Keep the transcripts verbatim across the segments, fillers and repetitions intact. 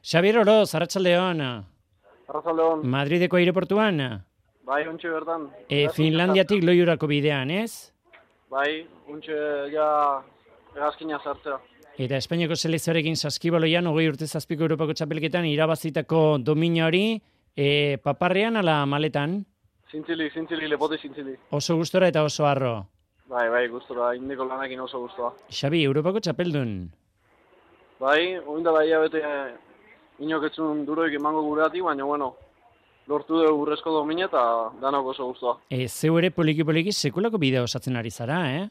Xabier Oroz, arratsaldeon. Arratsaldeon. Madrideko aireportuan? Bai, untxe bertan. E, Finlandiatik Loiurako bidean, ez? Bai, untxe ja hegazkina sartzea. Eta Espainiako selekzioarekin saskibaloian, hogei urte zazpiko Europako txapelketan irabazitako domina hori, e, paparrean ala maletan? Zintzili, zintzili, lepote zintzili. Oso gustora eta oso harro. Bai, bai, gustora, indiko lanakin oso gustoa. Xabi, Europako txapeldun? Bai, oinda da ia bete inoketzun duroik emango gureatik, baina bueno, lortu dugu urrezko domina eta danak oso gustoa. E, zeu ere poliki-poliki sekulako bidea osatzen ari zara, eh?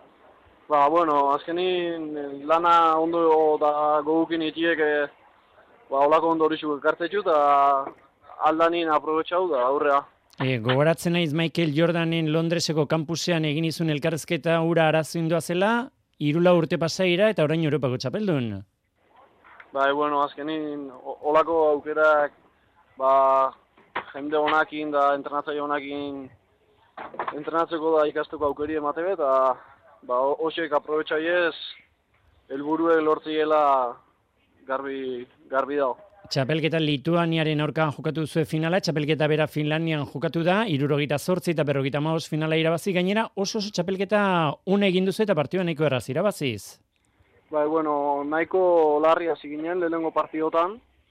Ba, bueno, azkenin lana ondo da gogukin itiek, ba, olako ondo hori zuk ekartzetxu eta aldanin aprobetxau da aurrea. E, gogoratzen naiz Michael Jordanen Londreseko kampusean egin izun elkarrezketa ura arazoindua zela, irula urte pasaira eta orain Europako txapeldun. Bai, bueno, azkenin olako aukerak, ba, jende honakin da entrenatzaile honakin entrenatzeko da ikasteko aukeri ematebe eta ba, hoxek aprobetxaiez helburuek lortziela garbi, garbi dago. Txapelketa Lituaniaren aurkan jokatu zuen finala, txapelketa bera Finlandian jokatu da, hirurogeita zortzi eta berrogeita hamabost finala irabazi, gainera oso oso txapelketa une egin duzu eta partidua nahiko erraz irabaziz. Bai, bueno, nahiko larri hasi ginen lehenengo partidotan,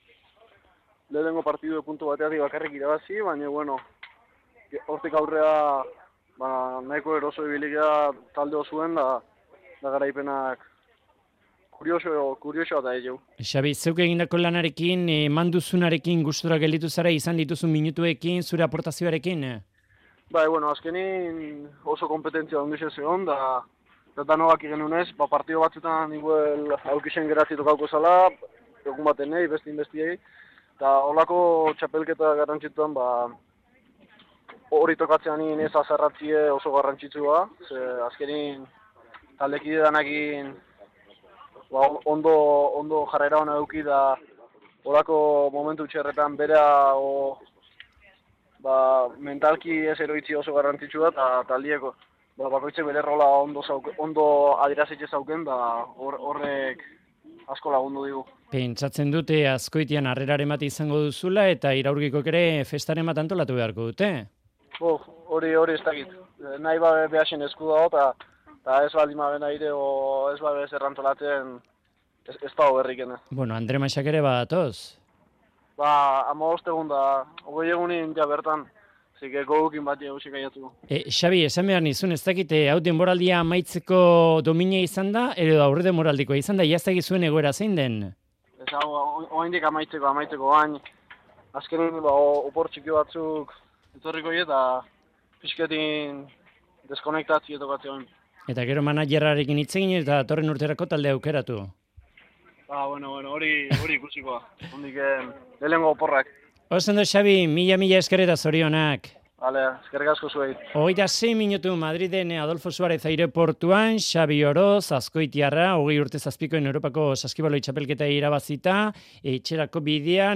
lehenengo partidu puntu bateatik bakarrik irabazi, baina bueno, hortik aurrea ba, nahiko eroso ibilikia talde osuen da, da garaipenak kurioso, kurioso eta egeu. Xabi, zeuk egindako lanarekin, manduzunarekin gustura gelditu zara izan dituzun minutuekin, zure aportazioarekin? Bai, bueno, azkenin oso kompetentzia ondixe zegoen, da eta danogak igenunez, ba, partio batzutan igual aukixen geratzi tokauko zala, egun baten nahi, bestin bestiei, eta holako txapelketa garrantzituan, ba, hori tokatzean ez azarratzie oso garrantzitsua, ze azkenin taldekide danakin ba, ondo, ondo jarrera hona eduki da holako momentu txerretan bera o, ba, mentalki ez eroitzi oso garrantzitsua eta taldieko ba, bakoitze bere rola ondo, zauke, ondo adirazitxe zauken, da hor, horrek asko lagundu digu. Pentsatzen dute Azkoitian harreraren bat izango duzula eta iraurgikok ere festaren bat antolatu beharko dute? Bo, hori hori ez dakit. Nahi babe behasen esku dago eta eta ez baldin babe nahi o ez babe ez errantolatzen ez, ez dago berrikena. Bueno, Andre Maixak ere badatoz? Ba, hamabost egun da, hogei egunin ja bertan, zike gogukin bat egusik aiatuko. E, Xabi, esan behar nizun, ez dakite, hau denboraldia amaitzeko domina izan da, edo aurre denboraldikoa izan da, jaztaki zuen egoera zein den? Ez hau, oaindik amaitzeko, amaitzeko bain, azkenin ba, opor txiki batzuk etorriko eta pixketin deskonektatzi etokatzen. Eta gero managerrarekin hitz egin eta torren urterako talde aukeratu. Ba, bueno, bueno, hori, hori ikusikoa. Hondik lehengo oporrak. Oso ondo, Xabi, mila-mila esker eta zorionak. Vale, eskerrik asko zuei. Hogeita sei minutu Madriden Adolfo Suárez aireportuan, Xabi Oroz, Azkoitiarra, hogei urte zazpikoen Europako saskibaloi txapelketa irabazita, etxerako bidean,